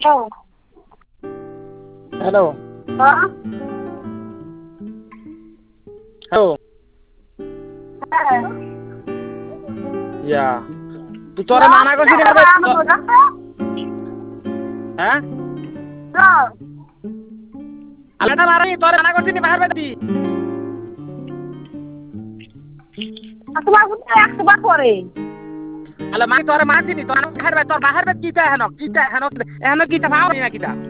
hello hello ইয়া তুই তোরে মানা করছিস হ্যাঁ আলাদা মারাই তোরে মানা করছিস বাহির বেদি তোমার বুঝতে 100 বার পরে আলা মাই তোরে মানছিনি তোর বাহির বেদ কিটা হেন কিটা হেন কি তা ভাও না কিটা